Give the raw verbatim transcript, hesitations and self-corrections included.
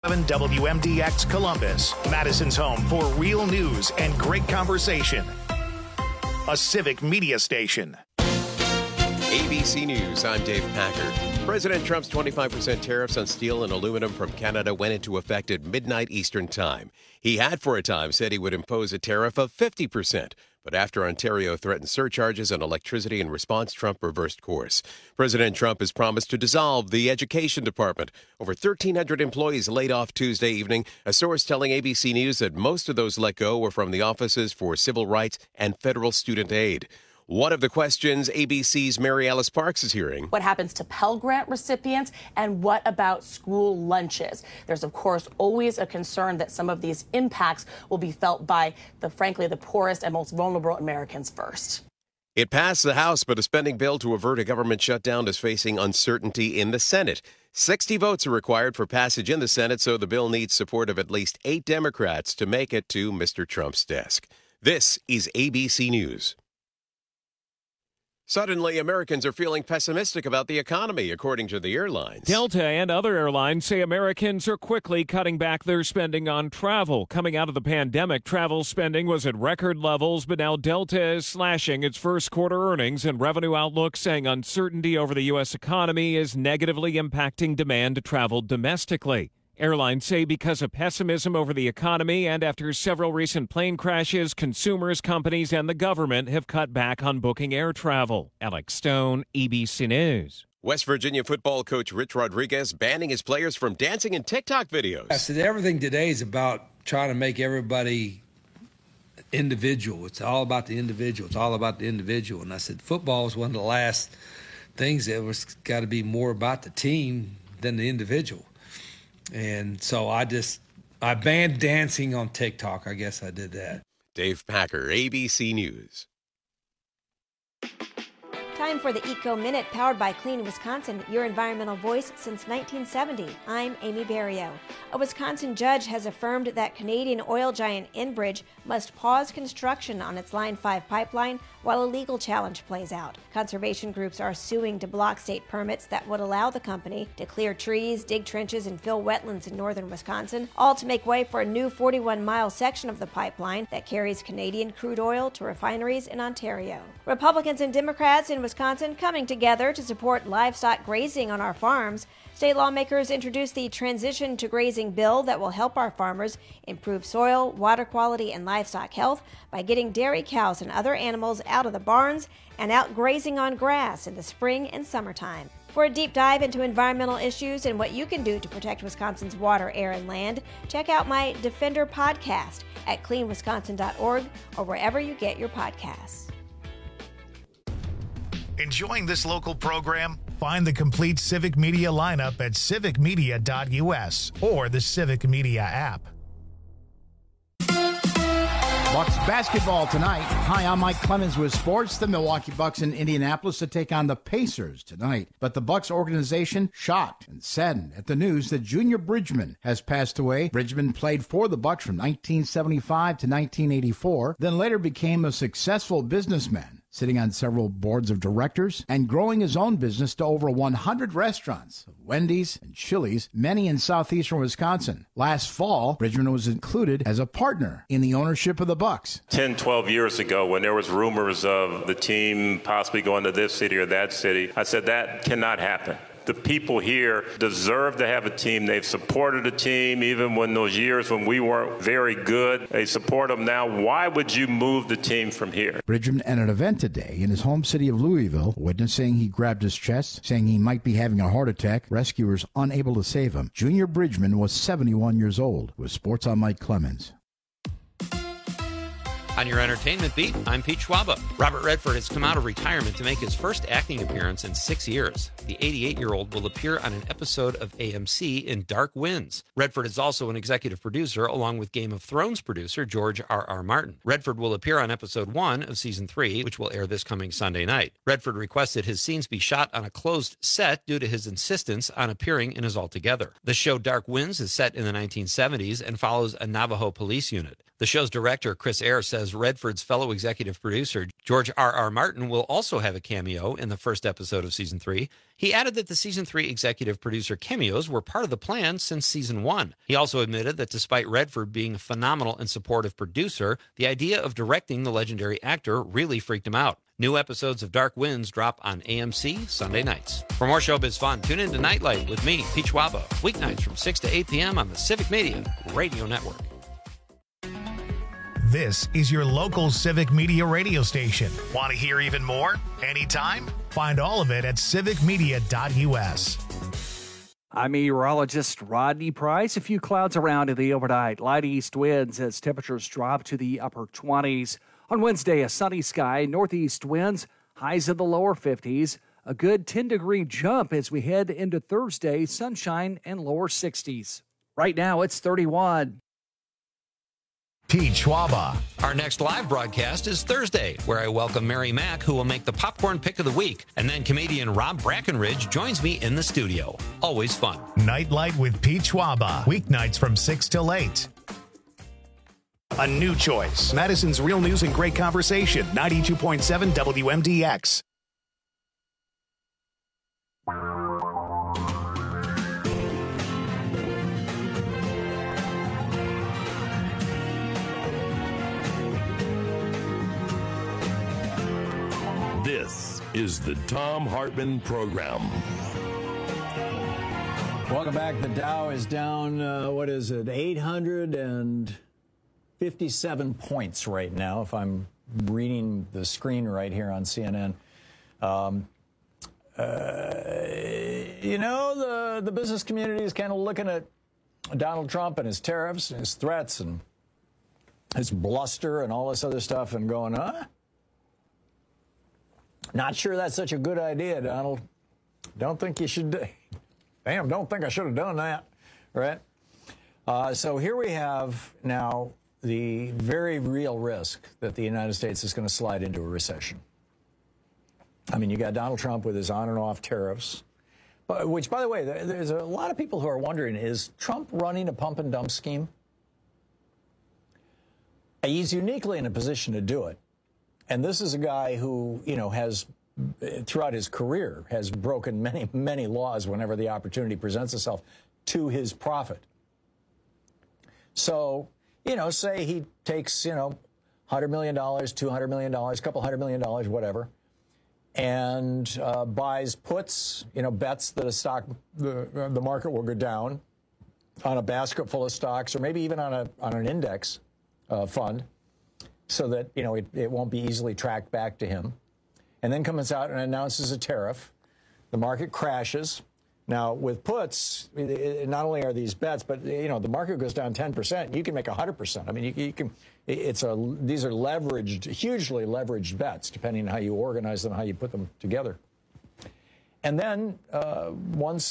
W M D X Columbus, Madison's home for real news and great conversation. A civic media station. A B C News, I'm Dave Packard. President Trump's twenty-five percent tariffs on steel and aluminum from Canada went into effect at midnight Eastern Time. He had for a time said he would impose a tariff of fifty percent. But after Ontario threatened surcharges on electricity in response, Trump reversed course. President Trump has promised to dissolve the Education Department. Over thirteen hundred employees laid off Tuesday evening. A source telling A B C News that most of those let go were from the offices for civil rights and federal student aid. One of the questions A B C's Mary Alice Parks is hearing. What happens to Pell Grant recipients, and what about school lunches? There's, of course, always a concern that some of these impacts will be felt by, the frankly, the poorest and most vulnerable Americans first. It passed the House, but a spending bill to avert a government shutdown is facing uncertainty in the Senate. sixty votes are required for passage in the Senate, so the bill needs support of at least eight Democrats to make it to Mister Trump's desk. This is A B C News. Suddenly, Americans are feeling pessimistic about the economy, according to the airlines. Delta and other airlines say Americans are quickly cutting back their spending on travel. Coming out of the pandemic, travel spending was at record levels, but now Delta is slashing its first quarter earnings and revenue outlook, saying uncertainty over the U S economy is negatively impacting demand to travel domestically. Airlines say because of pessimism over the economy and after several recent plane crashes, consumers, companies, and the government have cut back on booking air travel. Alex Stone, A B C News. West Virginia football coach Rich Rodriguez banning his players from dancing in TikTok videos. I said everything today is about trying to make everybody individual. It's all about the individual. It's all about the individual. And I said football is one of the last things that was got to be more about the team than the individual. And so I just, I banned dancing on TikTok. I guess I did that. Dave Packer, A B C News. Time for the Eco Minute, powered by Clean Wisconsin, your environmental voice since nineteen seventy. I'm Amy Barrio. A Wisconsin judge has affirmed that Canadian oil giant Enbridge must pause construction on its Line five pipeline while a legal challenge plays out. Conservation groups are suing to block state permits that would allow the company to clear trees, dig trenches, and fill wetlands in northern Wisconsin, all to make way for a new forty-one mile section of the pipeline that carries Canadian crude oil to refineries in Ontario. Republicans and Democrats in Wisconsin coming together to support livestock grazing on our farms. State lawmakers introduced the Transition to Grazing bill that will help our farmers improve soil, water quality, and livestock health by getting dairy cows and other animals out of the barns and out grazing on grass in the spring and summertime. For a deep dive into environmental issues and what you can do to protect Wisconsin's water, air, and land, check out my Defender podcast at clean wisconsin dot org or wherever you get your podcasts. Enjoying this local program? Find the complete Civic Media lineup at civic media dot u s or the Civic Media app. Bucks basketball tonight. Hi, I'm Mike Clemens with sports. The Milwaukee Bucks in Indianapolis to take on the Pacers tonight. But the Bucks organization shocked and saddened at the news that Junior Bridgman has passed away. Bridgman played for the Bucks from nineteen seventy-five to nineteen eighty-four, then later became a successful businessman, sitting on several boards of directors and growing his own business to over one hundred restaurants, Wendy's and Chili's, many in southeastern Wisconsin. Last fall, Bridgman was included as a partner in the ownership of the Bucks. ten, twelve years ago, when there was rumors of the team possibly going to this city or that city, I said that cannot happen. The people here deserve to have a team. They've supported a team even when those years when we weren't very good. They support them now. Why would you move the team from here? Bridgman at an event today in his home city of Louisville, a witness saying he grabbed his chest, saying he might be having a heart attack. Rescuers unable to save him. Junior Bridgman was seventy-one years old. With Sports on Mike Clemens. On your entertainment beat, I'm Pete Schwaba. Robert Redford has come out of retirement to make his first acting appearance in six years. The eighty-eight-year-old will appear on an episode of A M C in Dark Winds. Redford is also an executive producer, along with Game of Thrones producer George R R. Martin. Redford will appear on episode one of season three, which will air this coming Sunday night. Redford requested his scenes be shot on a closed set due to his insistence on appearing in his Altogether. The show Dark Winds is set in the nineteen seventies and follows a Navajo police unit. The show's director, Chris Eyre, says says Redford's fellow executive producer, George R R. Martin, will also have a cameo in the first episode of season three. He added that the season three executive producer cameos were part of the plan since season one. He also admitted that despite Redford being a phenomenal and supportive producer, the idea of directing the legendary actor really freaked him out. New episodes of Dark Winds drop on A M C Sunday nights. For more showbiz fun, tune in to Nightlight with me, Peach Waba, weeknights from six to eight p.m. on the Civic Media Radio Network. This is your local Civic Media radio station. Want to hear even more? Anytime? Find all of it at civic media dot u s. I'm meteorologist Rodney Price. A few clouds around in the overnight. Light east winds as temperatures drop to the upper twenties. On Wednesday, a sunny sky, northeast winds, highs in the lower fifties. A good ten-degree jump as we head into Thursday, sunshine and lower sixties. Right now, it's thirty-one. Peach Waba. Our next live broadcast is Thursday, where I welcome Mary Mack, who will make the popcorn pick of the week. And then comedian Rob Brackenridge joins me in the studio. Always fun. Nightlight with Peach Waba. Weeknights from six till eight. A new choice. Madison's Real News and Great Conversation. ninety-two point seven W M D X. This is the Thom Hartmann Program. Welcome back. The Dow is down, uh, what is it, eight hundred fifty-seven points right now, if I'm reading the screen right here on C N N. Um, uh, you know, the, the business community is kind of looking at Donald Trump and his tariffs and his threats and his bluster and all this other stuff and going, huh? Not sure that's such a good idea, Donald. Don't think you should. Damn, don't think I should have done that, right? Uh, so here we have now the very real risk that the United States is going to slide into a recession. I mean, you got Donald Trump with his on and off tariffs, which, by the way, there's a lot of people who are wondering, is Trump running a pump and dump scheme? He's uniquely in a position to do it. And this is a guy who, you know, has, throughout his career, has broken many, many laws whenever the opportunity presents itself to his profit. So, you know, say he takes, you know, one hundred million dollars, two hundred million dollars, a couple hundred million dollars, whatever, and uh, buys puts, you know, bets that a stock, the, the market will go down on a basket full of stocks, or maybe even on a on an index uh, fund, so that, you know, it, it won't be easily tracked back to him, and then comes out and announces a tariff. The market crashes. Now, with puts, not only are these bets, but, you know, the market goes down ten percent. You can make one hundred percent. I mean, you, you can. It's a. These are leveraged, hugely leveraged bets, depending on how you organize them, how you put them together. And then uh, once